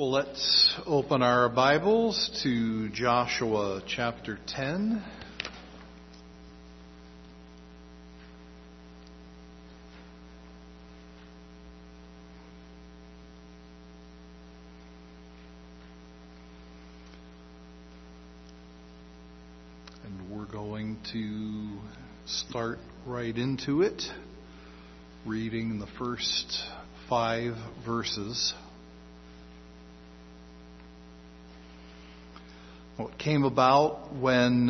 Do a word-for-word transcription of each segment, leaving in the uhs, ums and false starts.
Well, let's open our Bibles to Joshua chapter ten. And we're going to start right into it, reading the first five verses. What came about when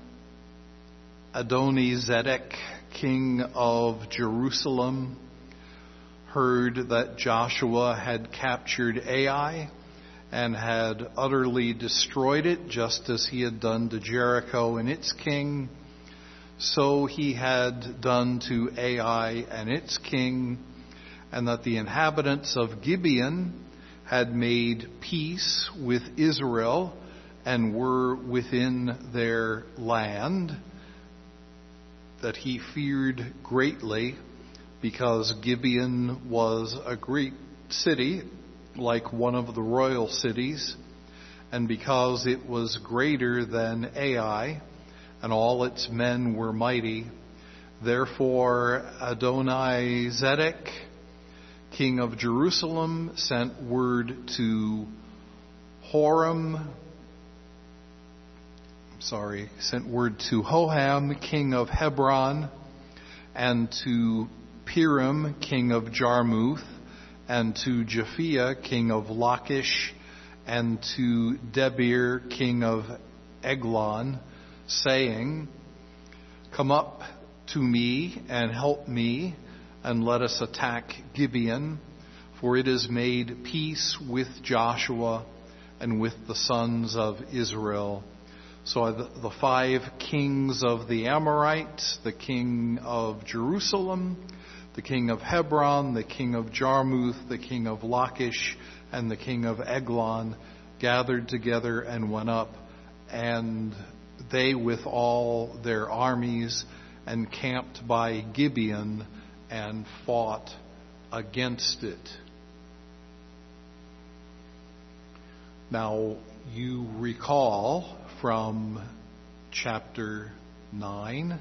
Adoni-Zedek, king of Jerusalem, heard that Joshua had captured Ai and had utterly destroyed it, just as he had done to Jericho and its king, so he had done to Ai and its king, and that the inhabitants of Gibeon had made peace with Israel and were within their land, that he feared greatly, because Gibeon was a great city, like one of the royal cities, and because it was greater than Ai, and all its men were mighty. Therefore Adoni-Zedek, king of Jerusalem, sent word to Horam, sorry, sent word to Hoham, king of Hebron, and to Piram, king of Jarmuth, and to Japhia, king of Lachish, and to Debir, king of Eglon, saying, "Come up to me and help me, and let us attack Gibeon, for it has made peace with Joshua and with the sons of Israel." So the five kings of the Amorites, the king of Jerusalem, the king of Hebron, the king of Jarmuth, the king of Lachish, and the king of Eglon gathered together and went up, and they with all their armies encamped by Gibeon and fought against it. Now, you recall from chapter nine,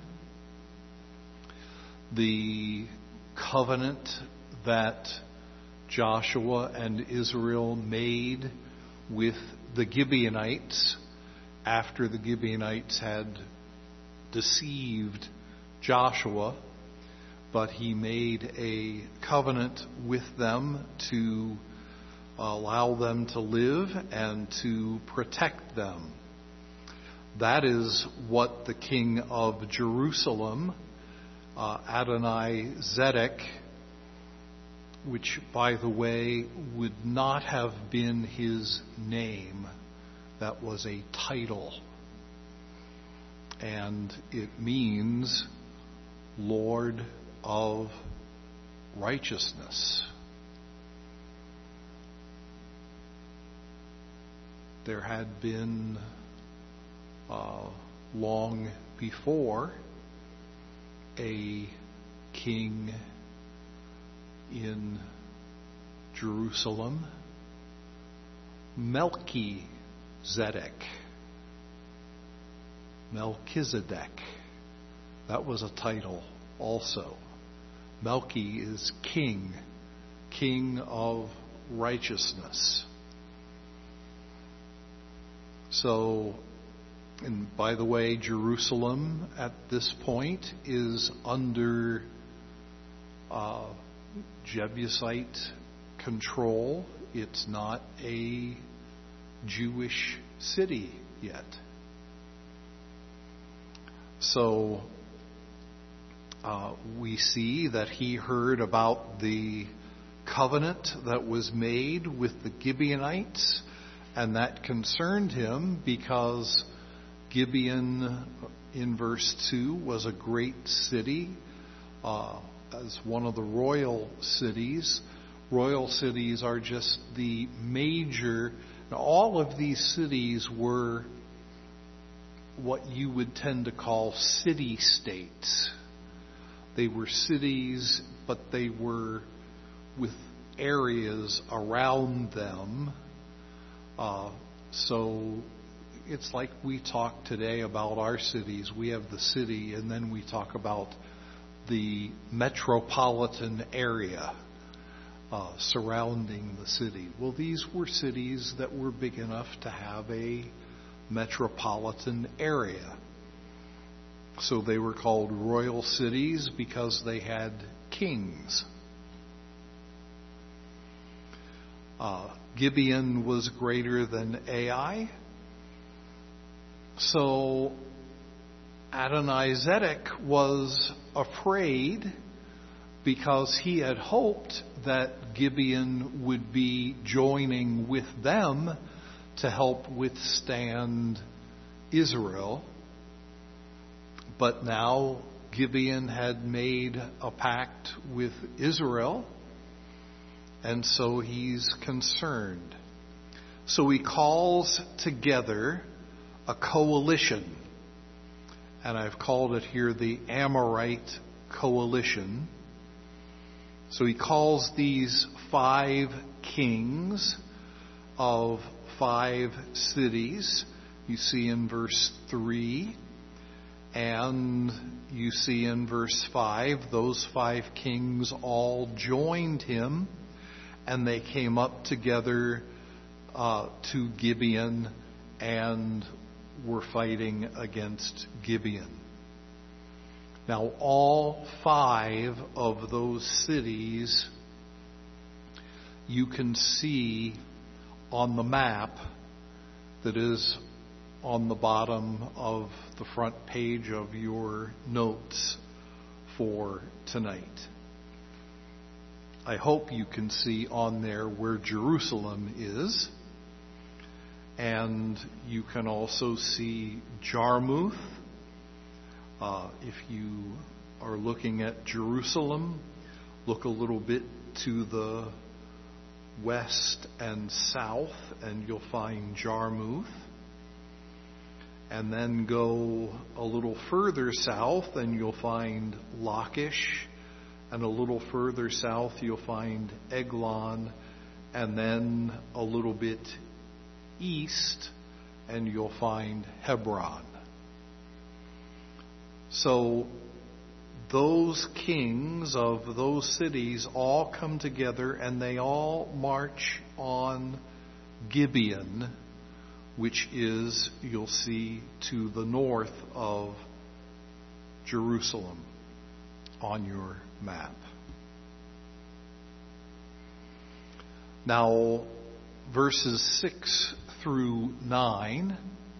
the covenant that Joshua and Israel made with the Gibeonites after the Gibeonites had deceived Joshua, but he made a covenant with them to allow them to live and to protect them. That is what the king of Jerusalem, uh, Adoni-Zedek, which, by the way, would not have been his name. That was a title. And it means Lord of Righteousness. There had been uh, long before a king in Jerusalem, Melchizedek. Melchizedek. That was a title also. Melchi is king, king of righteousness. So, and by the way, Jerusalem at this point is under uh, Jebusite control. It's not a Jewish city yet. So uh, we see that he heard about the covenant that was made with the Gibeonites, and that concerned him because Gibeon, in verse two, was a great city, uh, as one of the royal cities. Royal cities are just the major, all of these cities were what you would tend to call city-states. They were cities, but they were with areas around them Uh, so it's like we talk today about our cities. We have the city, and then we talk about the metropolitan area uh, surrounding the city. Well, these were cities that were big enough to have a metropolitan area. So they were called royal cities because they had kings. Uh, Gibeon was greater than Ai. So Adonizedek was afraid because he had hoped that Gibeon would be joining with them to help withstand Israel. But now Gibeon had made a pact with Israel, and so he's concerned. So he calls together a coalition, and I've called it here the Amorite Coalition. So he calls these five kings of five cities. You see in verse three. And you see in verse five, those five kings all joined him, and they came up together uh, to Gibeon and were fighting against Gibeon. Now, all five of those cities you can see on the map that is on the bottom of the front page of your notes for tonight. I hope you can see on there where Jerusalem is, and you can also see Jarmuth. Uh, if you are looking at Jerusalem, look a little bit to the west and south, and you'll find Jarmuth. And then go a little further south and you'll find Lachish. And a little further south you'll find Eglon. And then a little bit east and you'll find Hebron. So those kings of those cities all come together and they all march on Gibeon, which is, you'll see, to the north of Jerusalem on your map. Now, verses six through nine.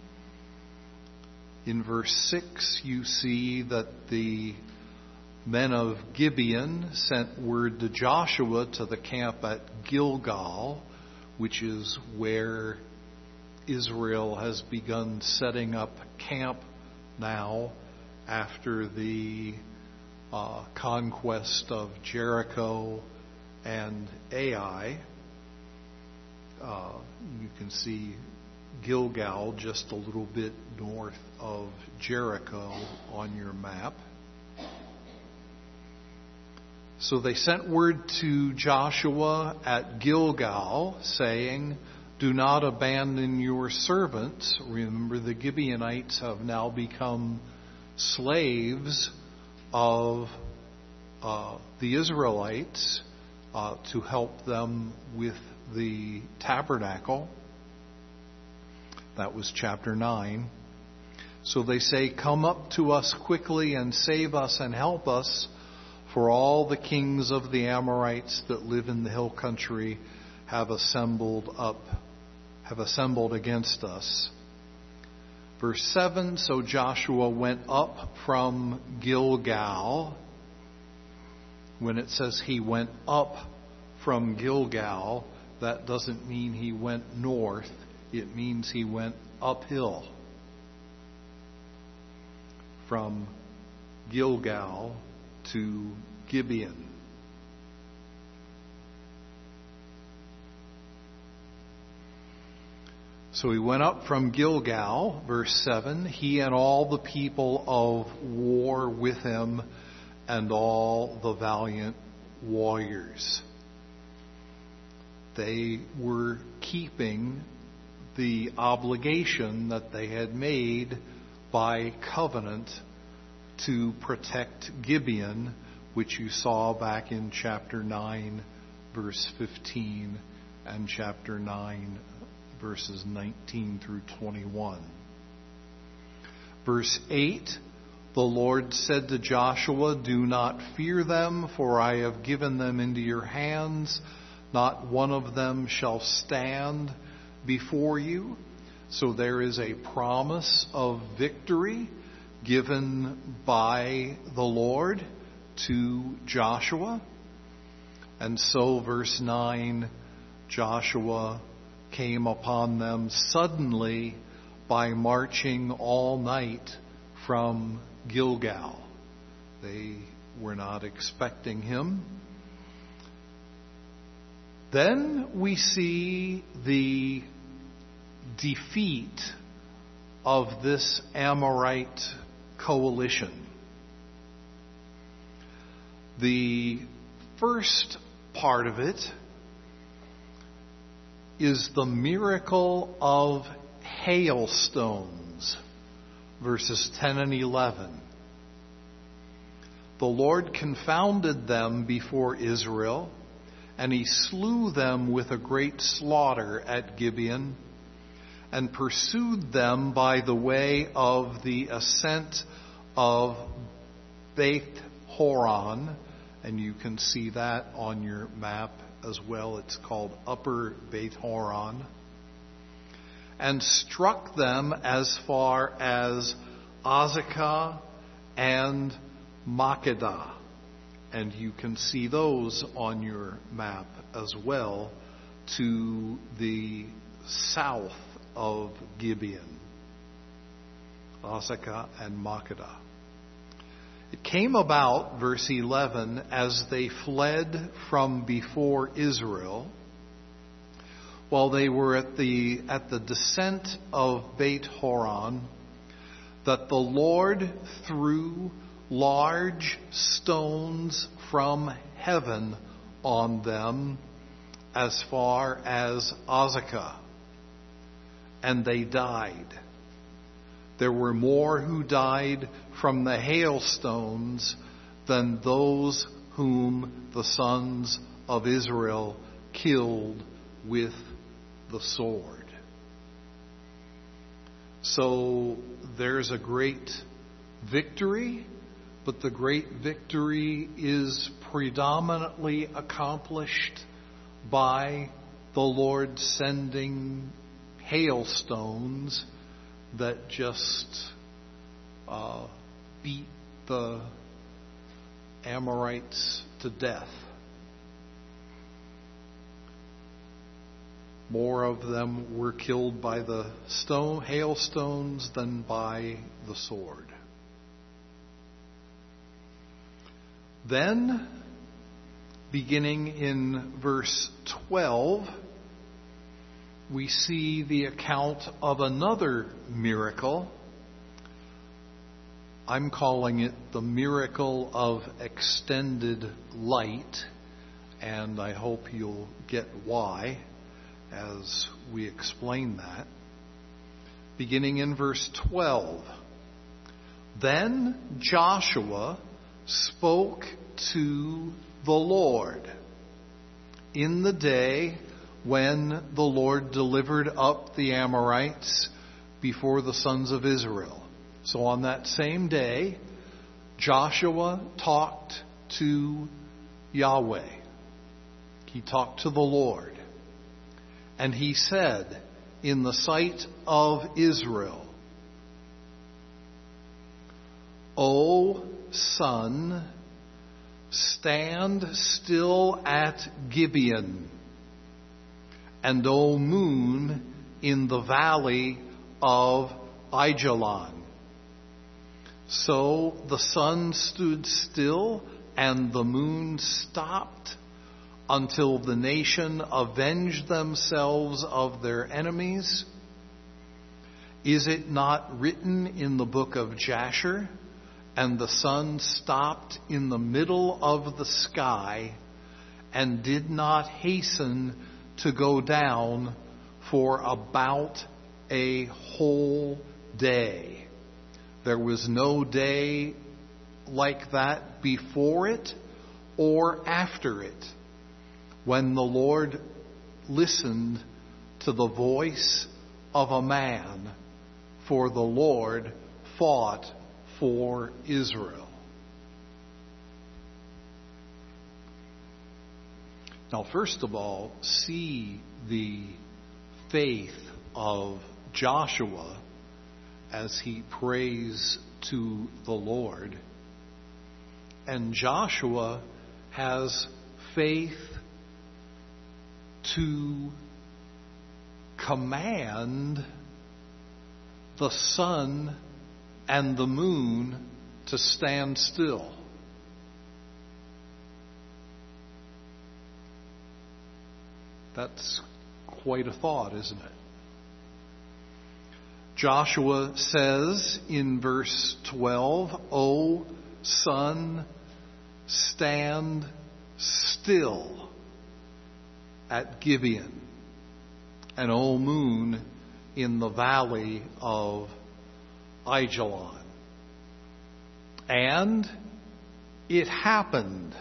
In verse six, you see that the men of Gibeon sent word to Joshua to the camp at Gilgal, which is where Israel has begun setting up camp now after the uh, conquest of Jericho and Ai. Uh, you can see Gilgal just a little bit north of Jericho on your map. So they sent word to Joshua at Gilgal saying, "Do not abandon your servants." Remember, the Gibeonites have now become slaves of uh, the Israelites uh, to help them with the tabernacle. That was chapter nine. So they say, "Come up to us quickly and save us and help us, for all the kings of the Amorites that live in the hill country have assembled up, have assembled against us." Verse seven, so Joshua went up from Gilgal. When it says he went up from Gilgal, that doesn't mean he went north. It means he went uphill from Gilgal to Gibeon. So he went up from Gilgal, verse seven, he and all the people of war with him and all the valiant warriors. They were keeping the obligation that they had made by covenant to protect Gibeon, which you saw back in chapter nine, verse fifteen, and chapter nine, verses nineteen through twenty-one. Verse eight, the Lord said to Joshua, "Do not fear them, for I have given them into your hands. Not one of them shall stand before you." So there is a promise of victory given by the Lord to Joshua. And so, verse nine, Joshua came upon them suddenly by marching all night from Gilgal. They were not expecting him. Then we see the defeat of this Amorite coalition. The first part of it is the miracle of hailstones, verses ten and eleven. The Lord confounded them before Israel, and he slew them with a great slaughter at Gibeon, and pursued them by the way of the ascent of Beth Horon, and you can see that on your map as well. It's called Upper Beth Horon, and struck them as far as Azekah and Makkedah. And you can see those on your map as well, to the south of Gibeon, Azekah and Makkedah. It came about, verse eleven, as they fled from before Israel, while they were at the at the descent of Beth Horon, that the Lord threw large stones from heaven on them as far as Azekah, and they died. There were more who died from the hailstones than those whom the sons of Israel killed with the sword. So there's a great victory, but the great victory is predominantly accomplished by the Lord sending hailstones that just uh, beat the Amorites to death. More of them were killed by the stone hailstones than by the sword. Then, beginning in verse twelve, we see the account of another miracle. I'm calling it the miracle of extended light, and I hope you'll get why as we explain that. Beginning in verse twelve. Then Joshua spoke to the Lord in the day when the Lord delivered up the Amorites before the sons of Israel. So on that same day, Joshua talked to Yahweh. He talked to the Lord. And he said, in the sight of Israel, O sun, stand still at Gibeon, and O moon, in the valley of Aijalon. So the sun stood still, and the moon stopped, until the nation avenged themselves of their enemies. Is it not written in the book of Jasher? And the sun stopped in the middle of the sky, and did not hasten to go down for about a whole day. There was no day like that before it or after it, when the Lord listened to the voice of a man, for the Lord fought for Israel. Now, first of all, see the faith of Joshua as he prays to the Lord. And Joshua has faith to command the sun and the moon to stand still. That's quite a thought, isn't it? Joshua says in verse twelve, "O sun, stand still at Gibeon, and O moon, in the valley of Ajalon." And it happened.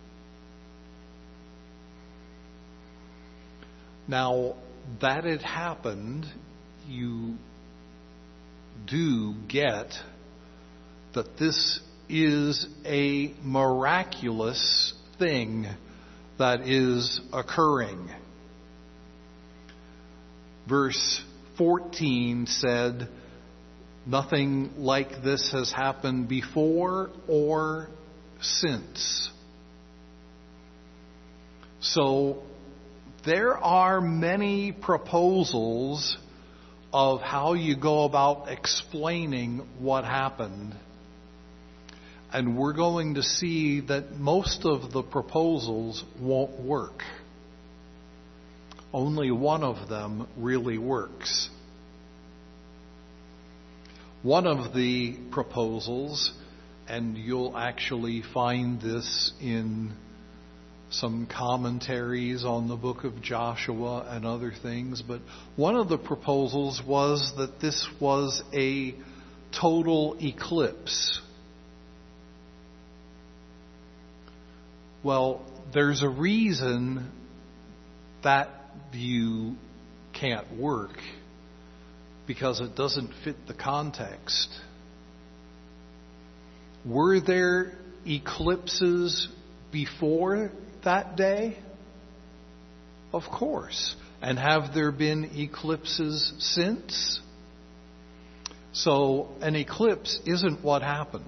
Now, that it happened, you do get that this is a miraculous thing that is occurring. Verse fourteen said, "Nothing like this has happened before or since." So there are many proposals of how you go about explaining what happened. And we're going to see that most of the proposals won't work. Only one of them really works. One of the proposals, and you'll actually find this in some commentaries on the book of Joshua and other things, but one of the proposals was that this was a total eclipse. Well, there's a reason that view can't work, because it doesn't fit the context. Were there eclipses before that day? Of course. And have there been eclipses since? So an eclipse isn't what happened.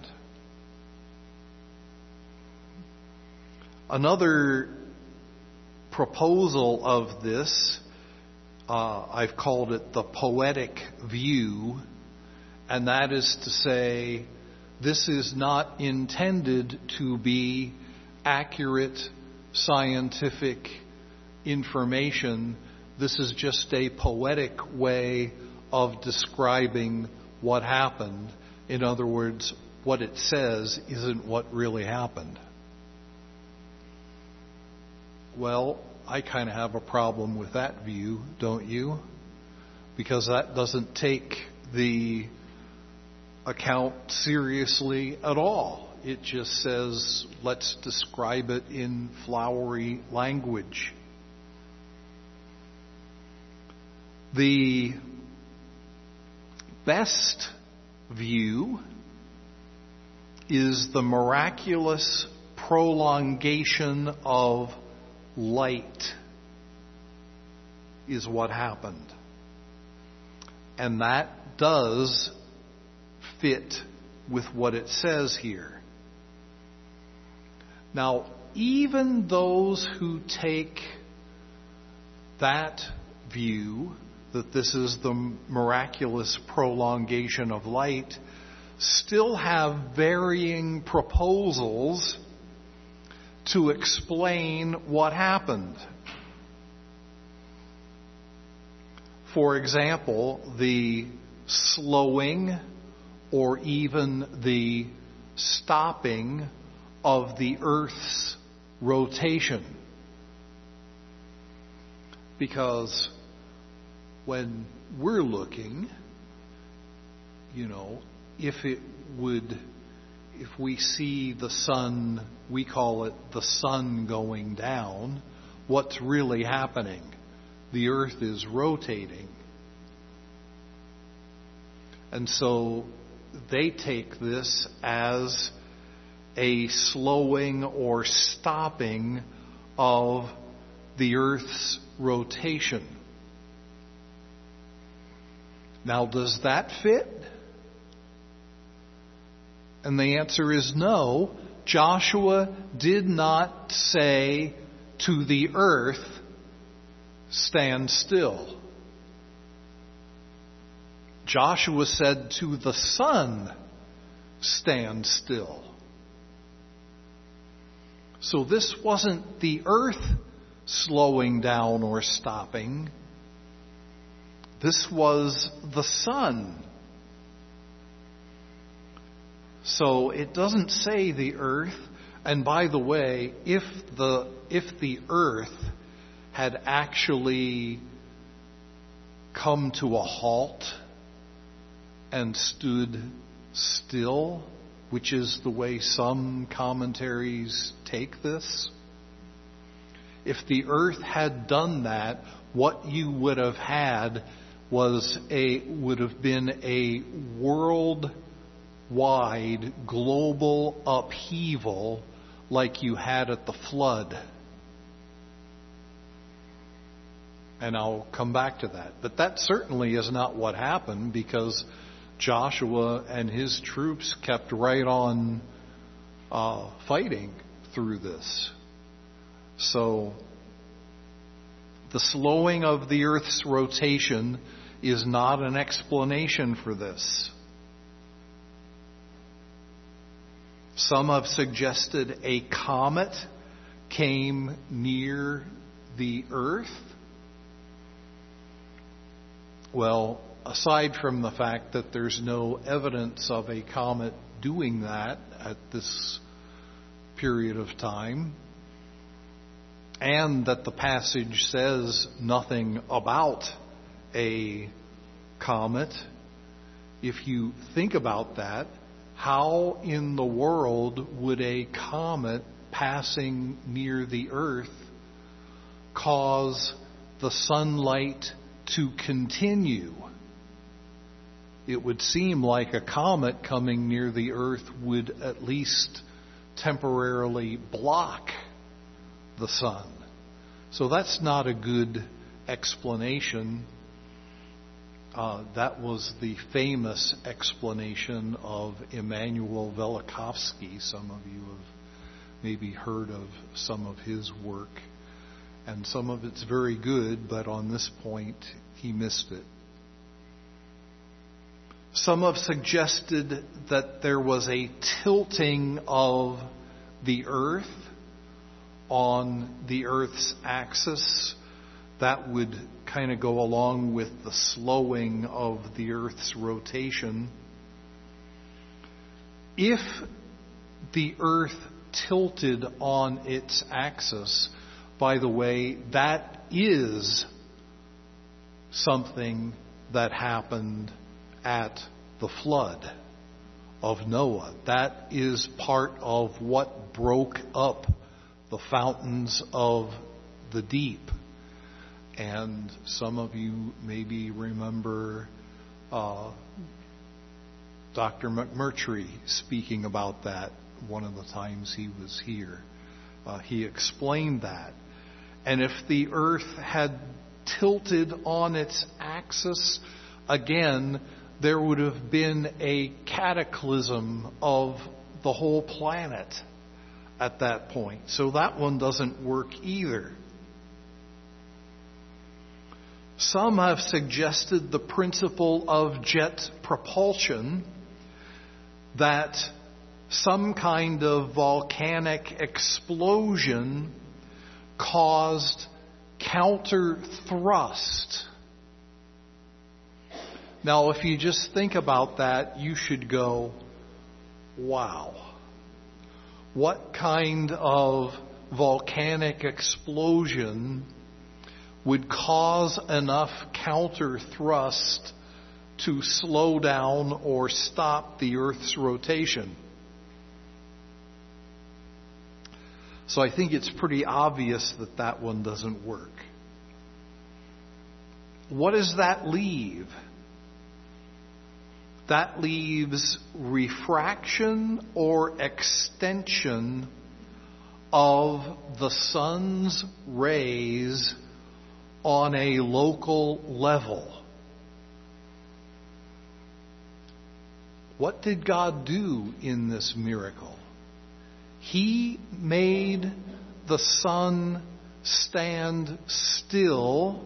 Another proposal of this, uh, I've called it the poetic view, and that is to say, this is not intended to be accurate scientific information. This is just a poetic way of describing what happened. In other words, what it says isn't what really happened. Well, I kind of have a problem with that view, don't you? Because that doesn't take the account seriously at all. It just says, let's describe it in flowery language. The best view is the miraculous prolongation of light is what happened. And that does fit with what it says here. Now, even those who take that view, that this is the miraculous prolongation of light, still have varying proposals to explain what happened. For example, the slowing or even the stopping of the Earth's rotation. Because when we're looking, you know, if it would, if we see the sun, we call it the sun going down, what's really happening? The earth is rotating. And so they take this as a slowing or stopping of the earth's rotation. Now, does that fit? And the answer is no. Joshua did not say to the earth, stand still. Joshua said to the sun, stand still. So this wasn't the earth slowing down or stopping. This was the sun. So it doesn't say the earth. And by the way, if the if the earth had actually come to a halt and stood still, which is the way some commentaries take this, if the earth had done that, what you would have had was a would have been a worldwide global upheaval like you had at the flood. And I'll come back to that. But that certainly is not what happened, because Joshua and his troops kept right on uh, fighting through this. So the slowing of the earth's rotation is not an explanation for this. Some have suggested a comet came near the earth. Well, aside from the fact that there's no evidence of a comet doing that at this period of time, and that the passage says nothing about a comet, if you think about that, how in the world would a comet passing near the earth cause the sunlight to continue? It would seem like a comet coming near the earth would at least temporarily block the sun. So that's not a good explanation. Uh, that was the famous explanation of Immanuel Velikovsky. Some of you have maybe heard of some of his work. And some of it's very good, but on this point, he missed it. Some have suggested that there was a tilting of the earth on the earth's axis that would kind of go along with the slowing of the earth's rotation. If the earth tilted on its axis, by the way, that is something that happened at the flood of Noah. That is part of what broke up the fountains of the deep. And some of you maybe remember uh, Doctor McMurtry speaking about that one of the times he was here. Uh, he explained that. And if the earth had tilted on its axis, again, there would have been a cataclysm of the whole planet at that point. So that one doesn't work either. Some have suggested the principle of jet propulsion, that some kind of volcanic explosion caused counter thrust. Now, if you just think about that, you should go, wow. What kind of volcanic explosion would cause enough counter thrust to slow down or stop the Earth's rotation. So I think it's pretty obvious that that one doesn't work. What does that leave? That leaves refraction or extension of the sun's rays on a local level. What did God do in this miracle? He made the sun stand still.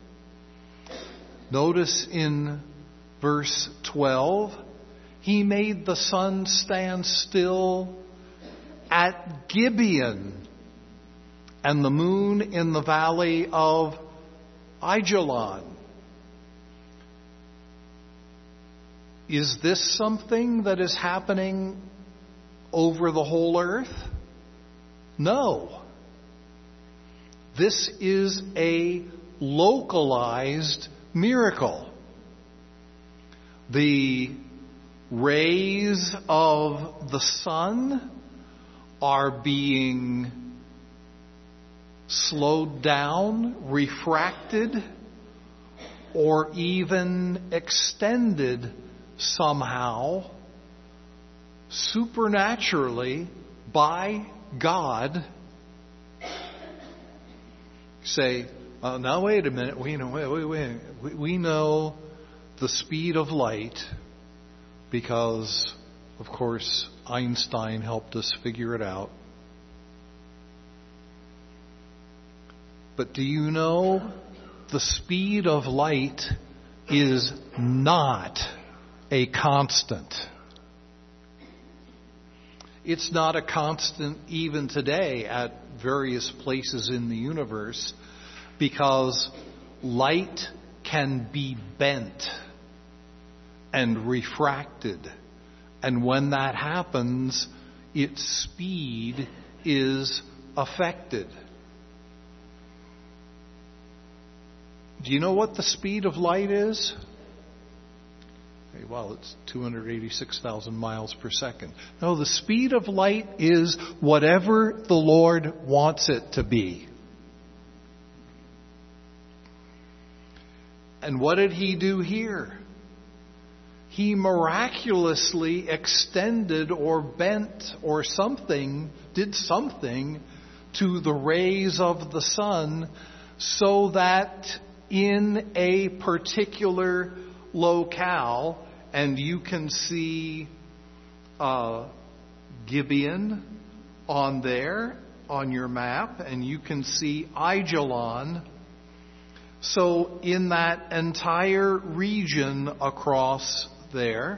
Notice in verse twelve, He made the sun stand still at Gibeon and the moon in the valley of Ajalon. Is this something that is happening over the whole earth? No. This is a localized miracle. The rays of the sun are being slowed down, refracted, or even extended somehow, supernaturally, by God. Say, uh, now wait a minute, we know, wait, wait, wait. We, we know the speed of light because, of course, Einstein helped us figure it out. But do you know the speed of light is not a constant? It's not a constant even today at various places in the universe because light can be bent and refracted. And when that happens, its speed is affected. Do you know what the speed of light is? Okay, well, it's two hundred eighty-six thousand miles per second. No, the speed of light is whatever the Lord wants it to be. And what did He do here? He miraculously extended or bent or something, did something to the rays of the sun so that in a particular locale, and you can see uh, Gibeon on there on your map, and you can see Ajalon. So in that entire region across there,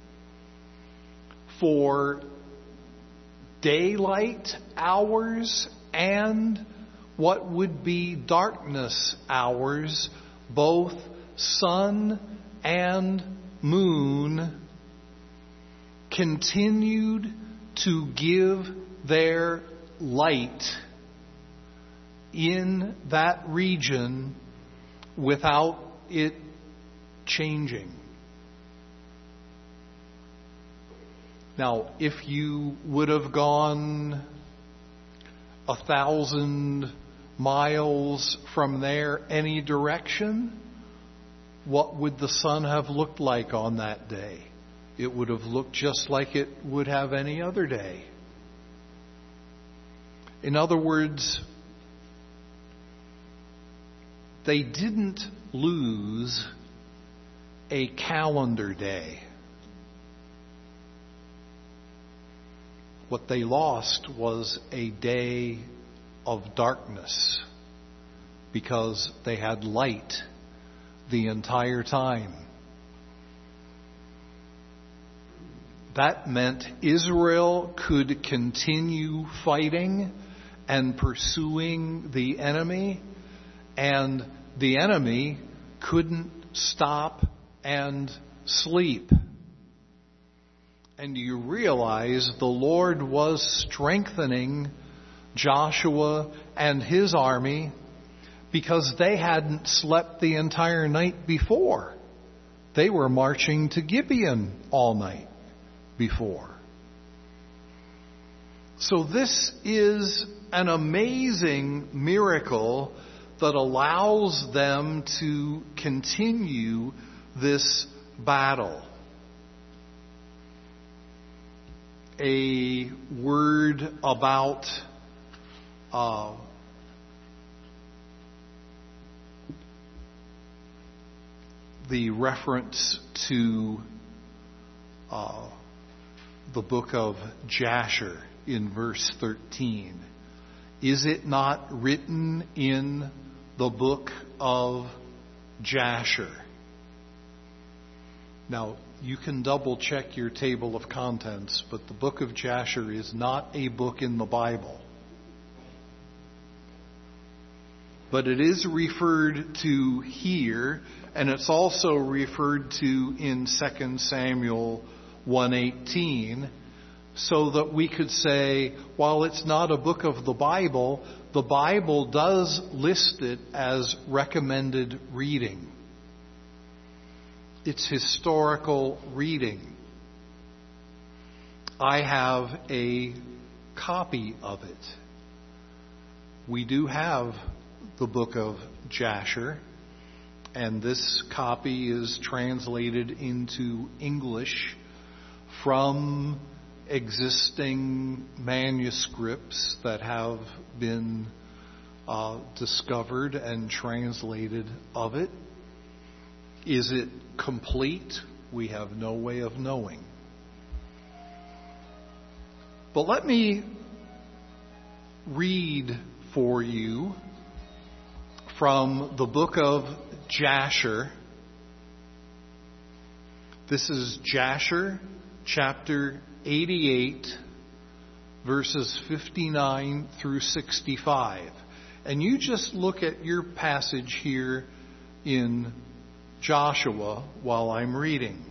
for daylight hours and what would be darkness hours, both sun and moon continued to give their light in that region without it changing. Now, if you would have gone a thousand miles from there any direction, what would the sun have looked like on that day? It would have looked just like it would have any other day. In other words, they didn't lose a calendar day. What they lost was a day of darkness because they had light the entire time. That meant Israel could continue fighting and pursuing the enemy, and the enemy couldn't stop and sleep. And you realize the Lord was strengthening Joshua and his army because they hadn't slept the entire night before. They were marching to Gibeon all night before. So this is an amazing miracle that allows them to continue this battle. A word about uh, the reference to uh, the book of Jasher in verse thirteen. Is it not written in the book of Jasher? Now, you can double check your table of contents, but the book of Jasher is not a book in the Bible. But it is referred to here, and it's also referred to in Second Samuel one eighteen, so that we could say, while it's not a book of the Bible, the Bible does list it as recommended reading. It's historical reading. I have a copy of it. We do have the book of Jasher, and this copy is translated into English from existing manuscripts that have been uh, discovered and translated of it. Is it complete? We have no way of knowing. But let me read for you from the book of Jasher. This is Jasher chapter eighty-eight, verses fifty-nine through sixty-five. And you just look at your passage here in Joshua while I'm reading.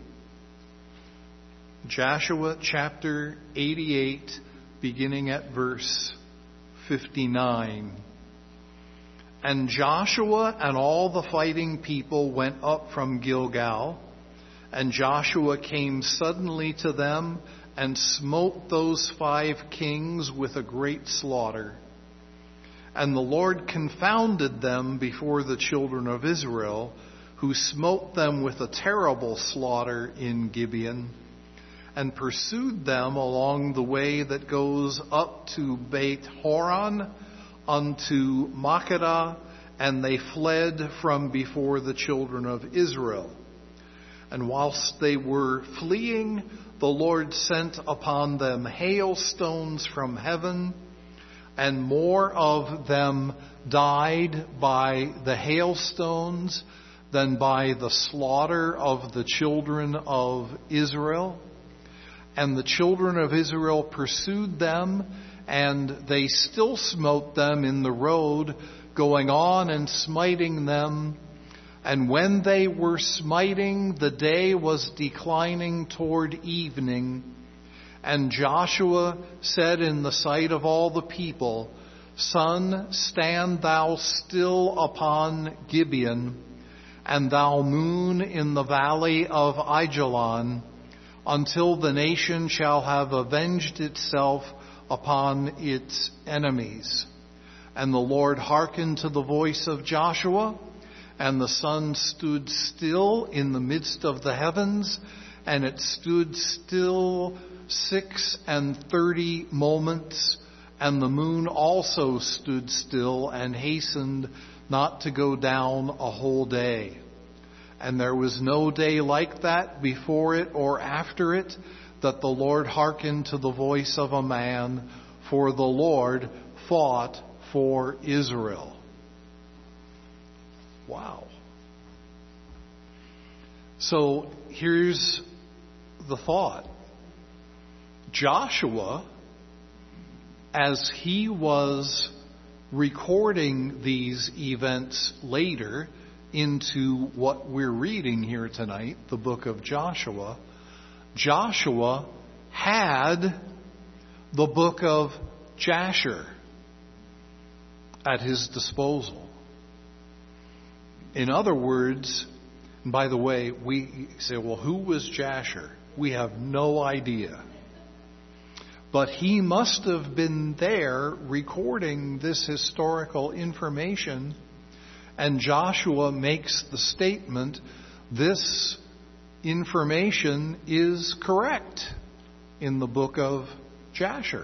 Joshua chapter eighty-eight, beginning at verse fifty-nine. And Joshua and all the fighting people went up from Gilgal, and Joshua came suddenly to them and smote those five kings with a great slaughter. And the Lord confounded them before the children of Israel, who smote them with a terrible slaughter in Gibeon, and pursued them along the way that goes up to Beit Horon unto Makkedah, and they fled from before the children of Israel. And whilst they were fleeing, the Lord sent upon them hailstones from heaven, and more of them died by the hailstones than by the slaughter of the children of Israel. And the children of Israel pursued them, and they still smote them in the road, going on and smiting them. And when they were smiting, the day was declining toward evening. And Joshua said in the sight of all the people, Sun, stand thou still upon Gibeon, and thou moon in the valley of Ajalon, until the nation shall have avenged itself upon its enemies. And the Lord hearkened to the voice of Joshua, and the sun stood still in the midst of the heavens, and it stood still six and thirty moments, and the moon also stood still and hastened not to go down a whole day. And there was no day like that before it or after it, that the Lord hearkened to the voice of a man, for the Lord fought for Israel. Wow. So here's the thought. Joshua, as he was recording these events later into what we're reading here tonight, the book of Joshua, Joshua had the book of Jasher at his disposal. In other words, and by the way, we say, well, who was Jasher? We have no idea. But he must have been there recording this historical information, and Joshua makes the statement, this information is correct in the book of Jasher.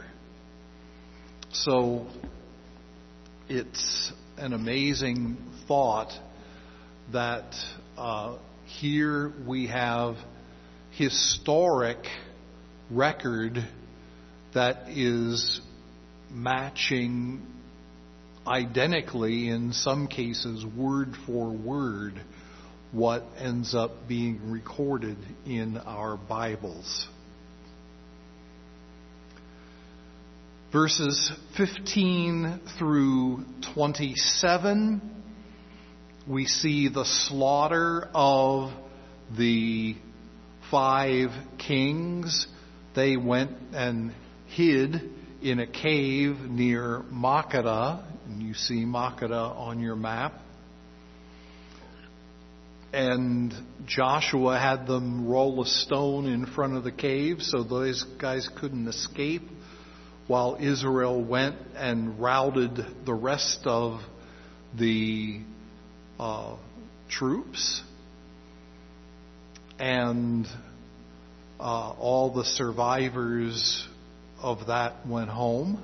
So it's an amazing thought that uh, here we have historic record that is matching identically, in some cases, word for word, what ends up being recorded in our Bibles. Verses fifteen through twenty-seven, we see the slaughter of the five kings. They went and hid in a cave near Makkedah, and you see Makkedah on your map. And Joshua had them roll a stone in front of the cave so those guys couldn't escape, while Israel went and routed the rest of the uh, troops. And uh, all the survivors of that went home.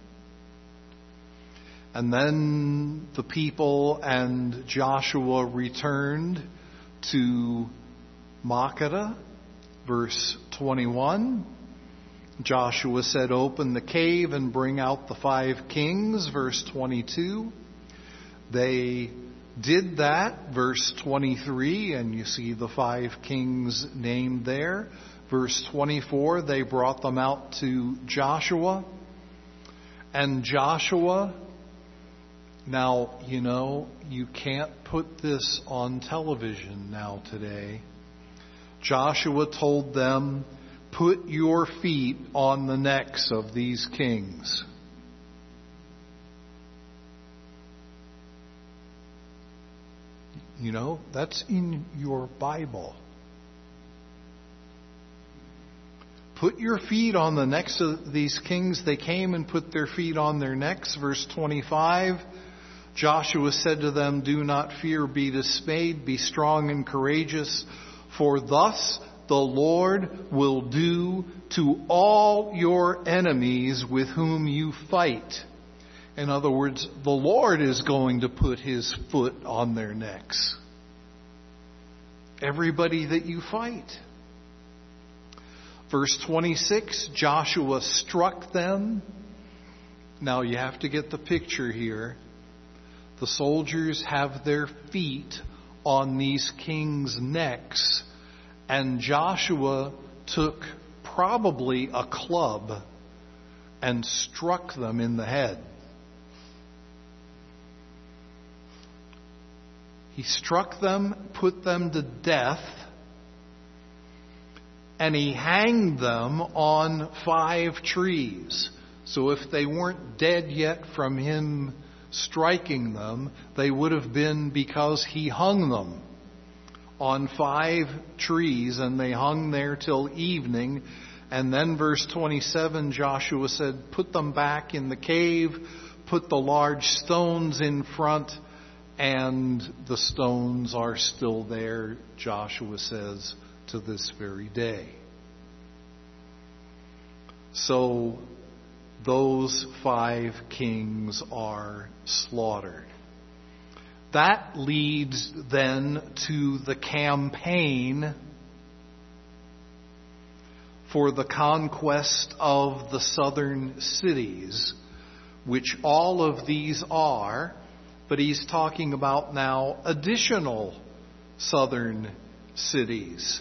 And then the people and Joshua returned to Makkedah. Verse twenty-one, Joshua said, open the cave and bring out the five kings. Verse twenty-two, they did that. Verse twenty-three, and you see the five kings named there. Verse twenty-four, they brought them out to Joshua. And Joshua, now, you know, you can't put this on television now today. Joshua told them, put your feet on the necks of these kings. You know, that's in your Bible. Put your feet on the necks of these kings. They came and put their feet on their necks. Verse twenty-five, Joshua said to them, do not fear, be dismayed, be strong and courageous, for thus the Lord will do to all your enemies with whom you fight. In other words, the Lord is going to put his foot on their necks. Everybody that you fight. Verse twenty-six, Joshua struck them. Now you have to get the picture here. The soldiers have their feet on these kings' necks, and Joshua took probably a club and struck them in the head. He struck them, put them to death, and he hanged them on five trees. So if they weren't dead yet from him striking them, they would have been because he hung them on five trees, and they hung there till evening. And then verse twenty-seven, Joshua said, put them back in the cave, put the large stones in front, and the stones are still there, Joshua says, to this very day. So those five kings are slaughtered. That leads then to the campaign for the conquest of the southern cities, which all of these are, but he's talking about now additional southern cities.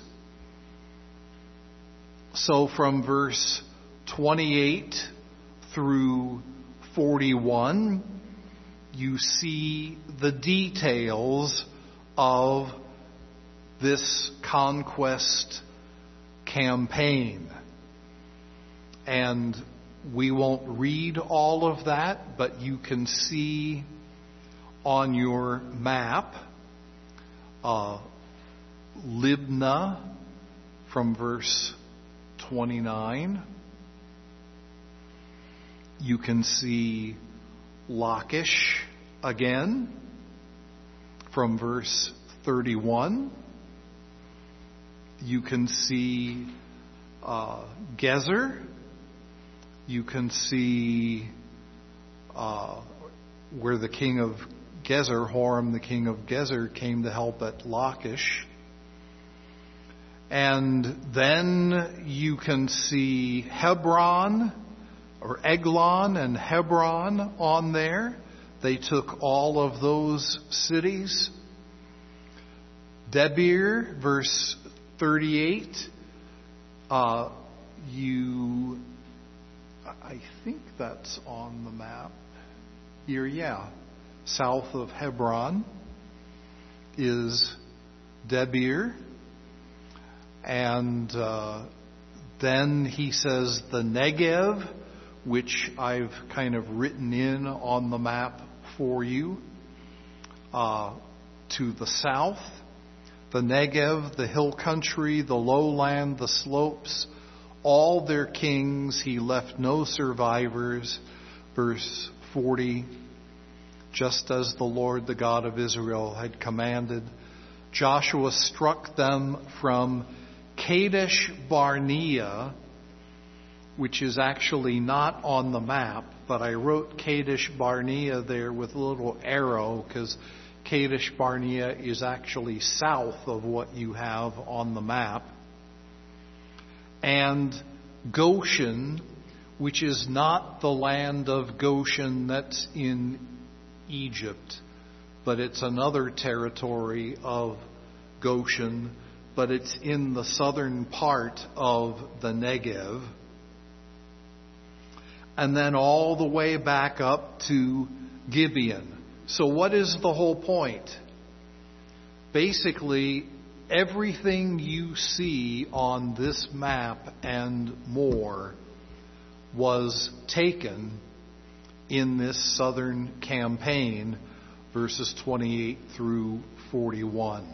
So from verse twenty-eight through forty-one, you see the details of this conquest campaign. And we won't read all of that, but you can see on your map uh, Libnah from verse twenty-nine. You can see Lachish again from verse thirty-one. You can see uh, Gezer. You can see uh, where the king of Gezer, Horam, the king of Gezer, came to help at Lachish. And then you can see Hebron, or Eglon and Hebron on there. They took all of those cities. Debir, verse thirty-eight. Uh, you, I think that's on the map here, yeah. South of Hebron is Debir. And uh, then he says the Negev, which I've kind of written in on the map for you, uh, to the south. The Negev, the hill country, the lowland, the slopes, all their kings, he left no survivors. Verse forty, just as the Lord, the God of Israel, had commanded, Joshua struck them from Kadesh Barnea, which is actually not on the map, but I wrote Kadesh Barnea there with a little arrow because Kadesh Barnea is actually south of what you have on the map. And Goshen, which is not the land of Goshen that's in Egypt, but it's another territory of Goshen, but it's in the southern part of the Negev. And then all the way back up to Gibeon. So what is the whole point? Basically, everything you see on this map and more was taken in this southern campaign, verses twenty-eight through forty-one.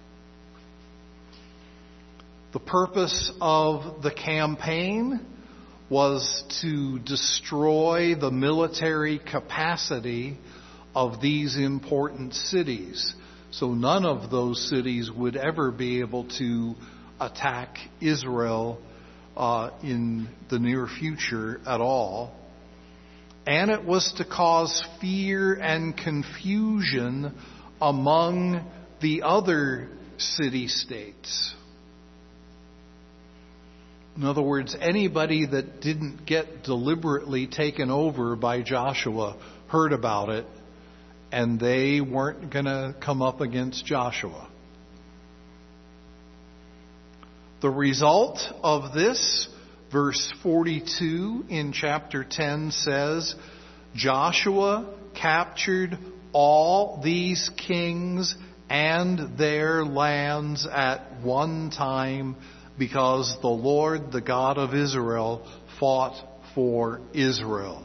The purpose of the campaign was to destroy the military capacity of these important cities. So none of those cities would ever be able to attack Israel uh, in the near future at all. And it was to cause fear and confusion among the other city-states. In other words, anybody that didn't get deliberately taken over by Joshua heard about it, and they weren't going to come up against Joshua. The result of this, verse forty-two in chapter ten says, Joshua captured all these kings and their lands at one time, because the Lord, the God of Israel, fought for Israel.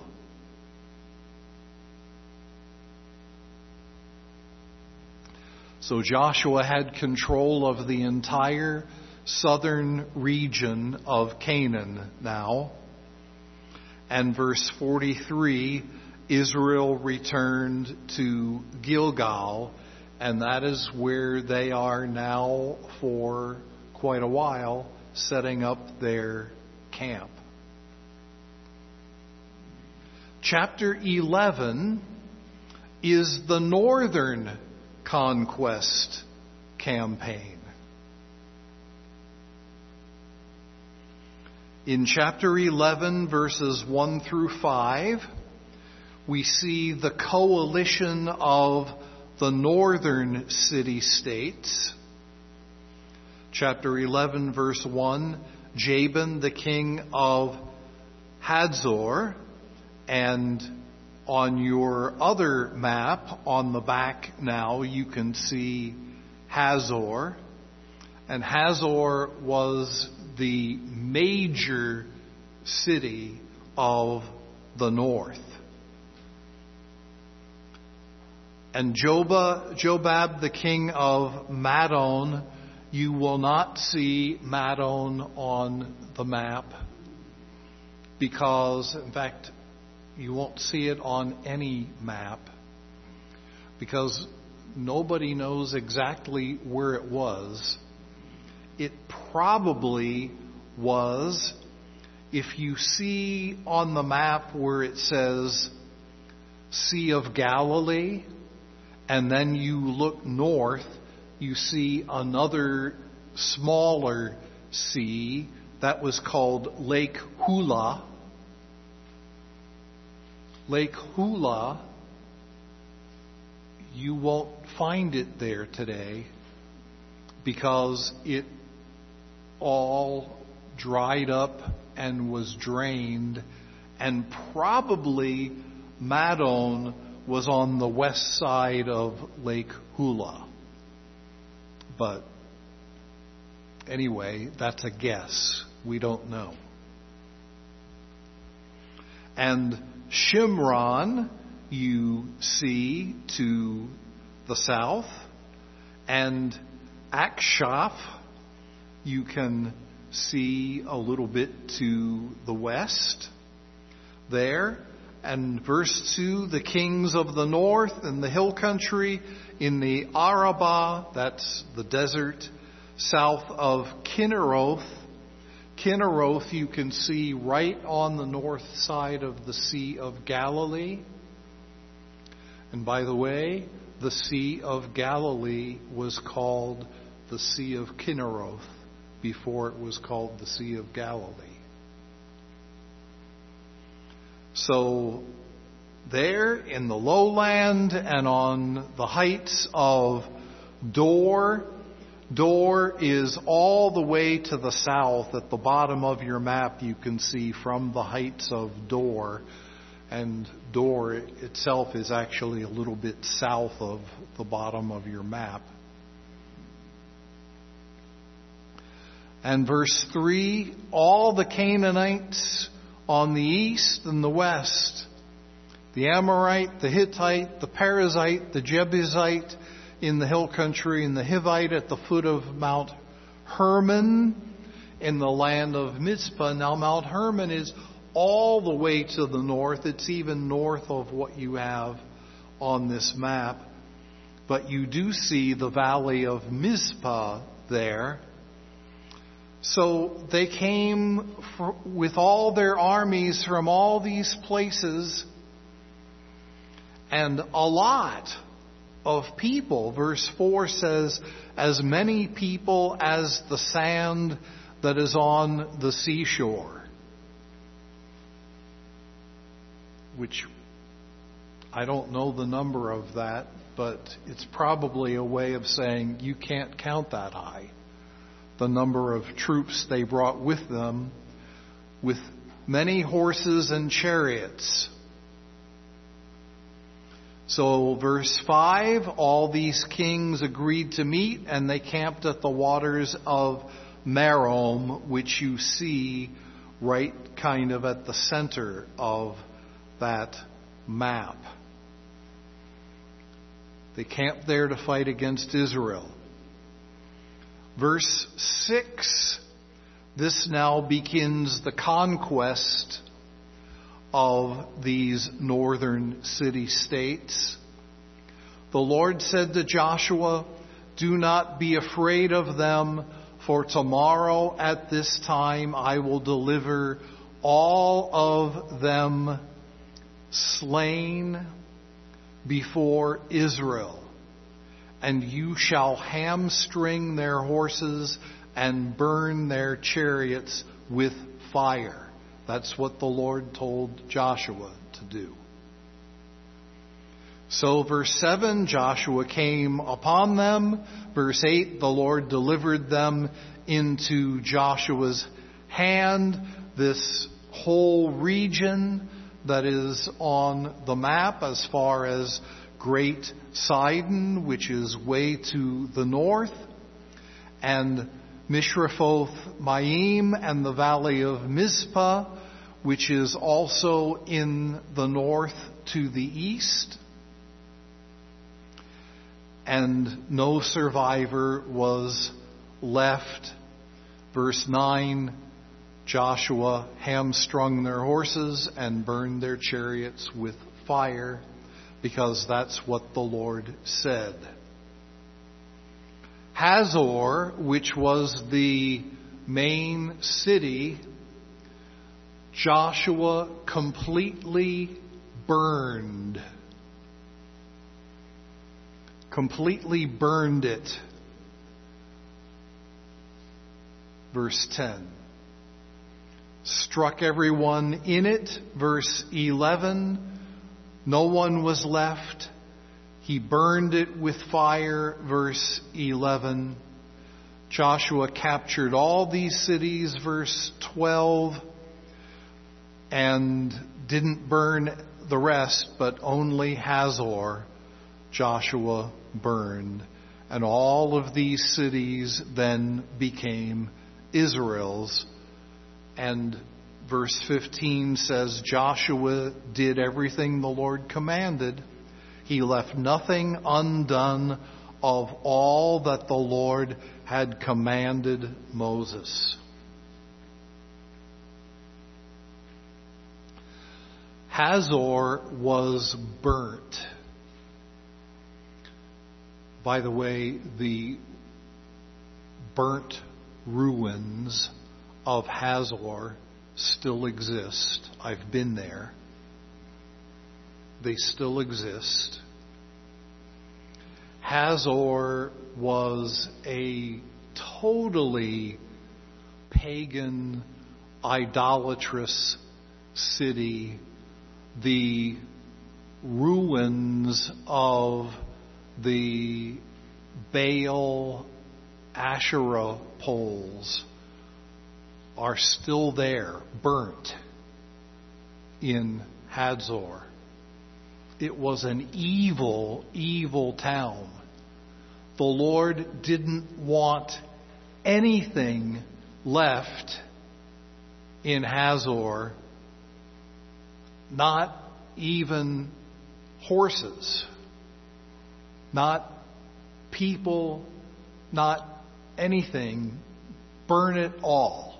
So Joshua had control of the entire southern region of Canaan now. And verse forty-three, Israel returned to Gilgal, and that is where they are now for quite a while, setting up their camp. Chapter eleven is the northern conquest campaign. In chapter eleven, verses one through five, we see the coalition of the northern city-states. Chapter eleven, verse one, Jabin, the king of Hazor, and on your other map, on the back now, you can see Hazor. And Hazor was the major city of the north. And Jobab, Jobab, the king of Madon, you will not see Madon on the map because, in fact, you won't see it on any map because nobody knows exactly where it was. It probably was, if you see on the map where it says Sea of Galilee, and then you look north, you see another smaller sea that was called Lake Hula. Lake Hula, you won't find it there today because it all dried up and was drained, and probably Madon was on the west side of Lake Hula. But anyway, that's a guess. We don't know. And Shimron you see to the south, and Akshaph you can see a little bit to the west there. And verse two, the kings of the north and the hill country in the Arabah, that's the desert, south of Kinneroth. Kinneroth you can see right on the north side of the Sea of Galilee. And by the way, the Sea of Galilee was called the Sea of Kinneroth before it was called the Sea of Galilee. So there in the lowland and on the heights of Dor, Dor is all the way to the south. At the bottom of your map you can see from the heights of Dor. And Dor itself is actually a little bit south of the bottom of your map. And verse three, all the Canaanites on the east and the west, the Amorite, the Hittite, the Perizzite, the Jebusite in the hill country, and the Hivite at the foot of Mount Hermon in the land of Mizpah. Now Mount Hermon is all the way to the north. It's even north of what you have on this map. But you do see the valley of Mizpah there. So they came for, with all their armies from all these places, and a lot of people. Verse four says, as many people as the sand that is on the seashore. Which I don't know the number of that, but it's probably a way of saying you can't count that high. The number of troops they brought with them, with many horses and chariots. So verse five, all these kings agreed to meet, and they camped at the waters of Merom, which you see right kind of at the center of that map. They camped there to fight against Israel. Verse six, this now begins the conquest of these northern city-states. The Lord said to Joshua, do not be afraid of them, for tomorrow at this time I will deliver all of them slain before Israel. And you shall hamstring their horses and burn their chariots with fire. That's what the Lord told Joshua to do. So verse seven, Joshua came upon them. Verse eight, the Lord delivered them into Joshua's hand. This whole region that is on the map as far as Great Sidon, which is way to the north, and Mishrefoth Maim and the valley of Mizpah, which is also in the north to the east. and no survivor was left. Verse nine, Joshua hamstrung their horses and burned their chariots with fire, because that's what the Lord said. Hazor, which was the main city, Joshua completely burned. Completely burned it. Verse ten. Struck everyone in it. Verse eleven. No one was left. He burned it with fire. Verse eleven. Joshua captured all these cities. Verse twelve. And didn't burn the rest, but only Hazor Joshua burned. And all of these cities then became Israel's. And verse fifteen says Joshua did everything the Lord commanded. He left nothing undone of all that the Lord had commanded Moses. Hazor was burnt. By the way, the burnt ruins of Hazor still exist. I've been there. They still exist. Hazor was a totally pagan, idolatrous city. The ruins of the Baal Asherah poles are still there, burnt in Hazor. It was an evil, evil town. The Lord didn't want anything left in Hazor, not even horses, not people, not anything. Burn it all.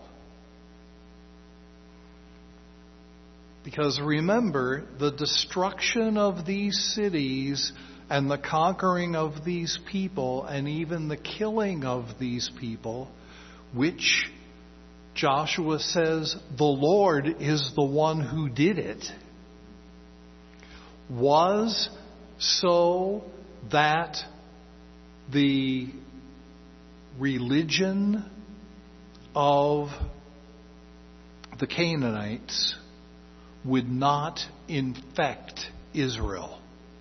Because remember, the destruction of these cities and the conquering of these people and even the killing of these people, which Joshua says the Lord is the one who did it, was so that the religion of the Canaanites would not infect Israel.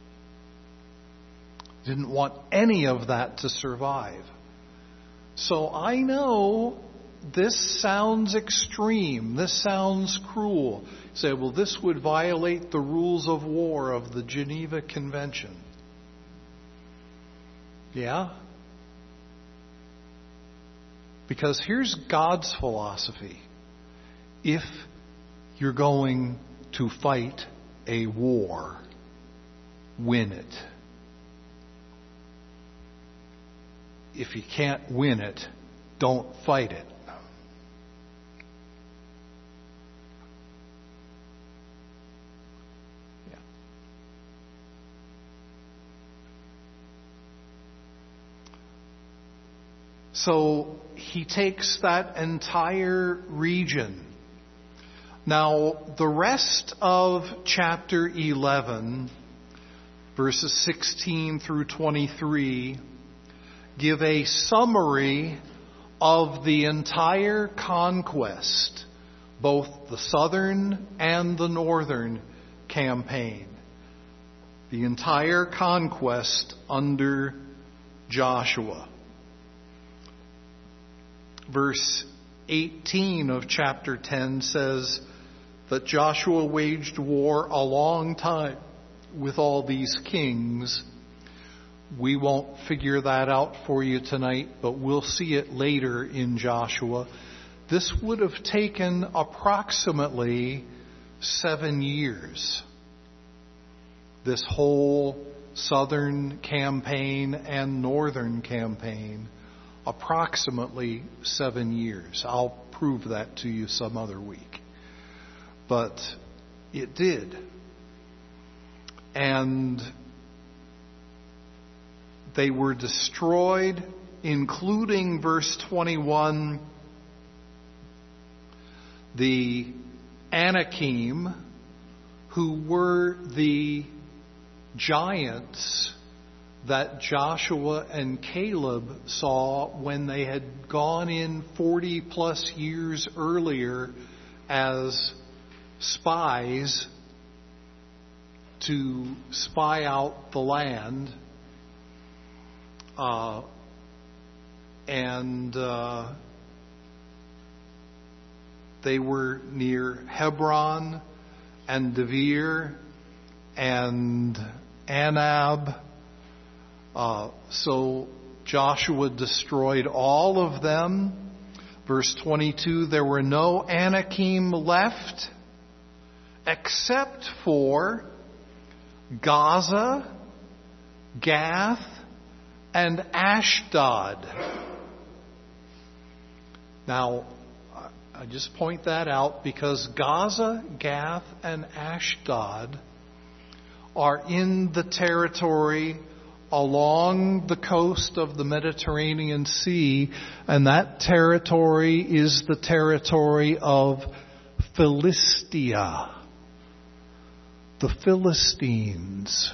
Didn't want any of that to survive. So I know this sounds extreme. This sounds cruel. You say, well, this would violate the rules of war of the Geneva Convention. Yeah? Because here's God's philosophy. If you're going to fight a war, win it. If you can't win it, don't fight it. Yeah. So he takes that entire region. Now, the rest of chapter eleven, verses sixteen through twenty-three, give a summary of the entire conquest, both the southern and the northern campaign. The entire conquest under Joshua. Verse eighteen of chapter ten says that Joshua waged war a long time with all these kings. We won't figure that out for you tonight, but we'll see it later in Joshua. This would have taken approximately seven years. This whole southern campaign and northern campaign approximately seven years. I'll prove that to you some other week. But it did. And they were destroyed, including verse twenty-one, the Anakim, who were the giants that Joshua and Caleb saw when they had gone in forty plus years earlier as spies to spy out the land. Uh, and uh, they were near Hebron and Devere and Anab. Uh, so Joshua destroyed all of them. Verse twenty-two, there were no Anakim left except for Gaza, Gath, and Ashdod. Now, I just point that out because Gaza, Gath, and Ashdod are in the territory along the coast of the Mediterranean Sea, and that territory is the territory of Philistia, the Philistines.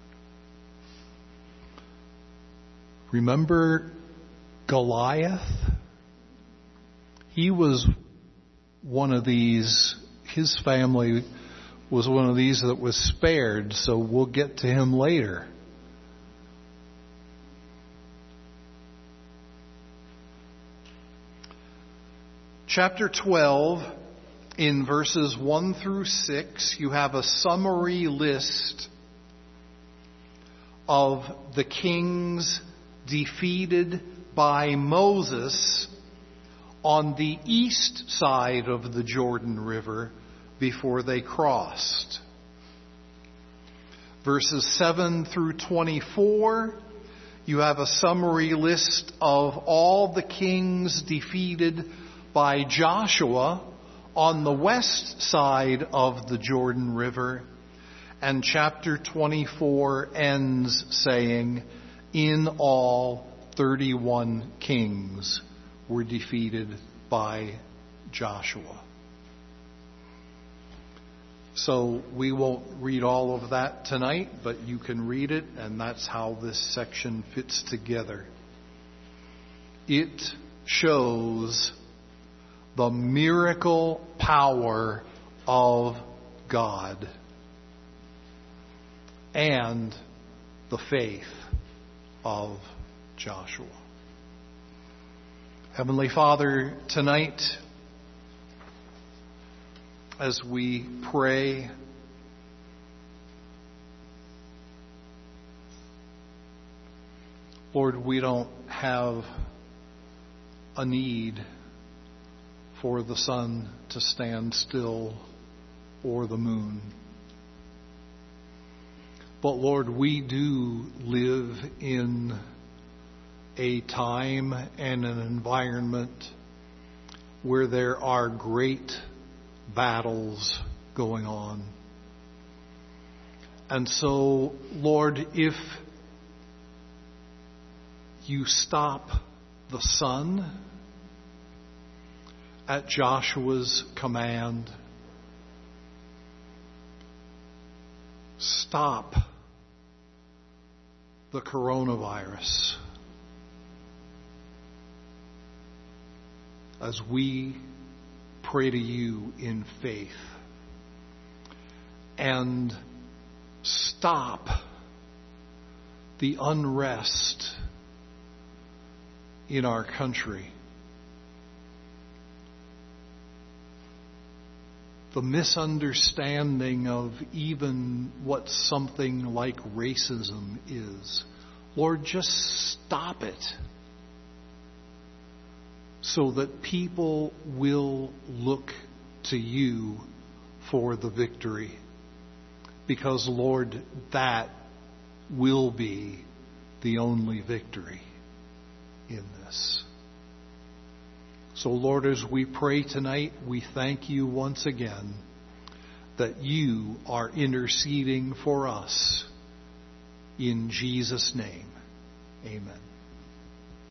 Remember Goliath? He was one of these, his family was one of these that was spared, so we'll get to him later. Chapter twelve, in verses one through six, you have a summary list of the kings defeated by Moses on the east side of the Jordan River before they crossed. Verses seven through twenty-four, you have a summary list of all the kings defeated by Joshua on the west side of the Jordan River. And chapter twenty-four ends saying, in all, thirty-one kings were defeated by Joshua. So we won't read all of that tonight, but you can read it, and that's how this section fits together. It shows the miracle power of God and the faith of Joshua. Heavenly Father, tonight, as we pray, Lord, we don't have a need for the sun to stand still or the moon. But Lord, we do live in a time and an environment where there are great battles going on. And so, Lord, if you stop the sun at Joshua's command, stop the coronavirus as we pray to you in faith, and stop the unrest in our country, the misunderstanding of even what something like racism is. Lord, just stop it so that people will look to you for the victory. Because, Lord, that will be the only victory in this. So, Lord, as we pray tonight, we thank you once again that you are interceding for us. In Jesus' name, amen.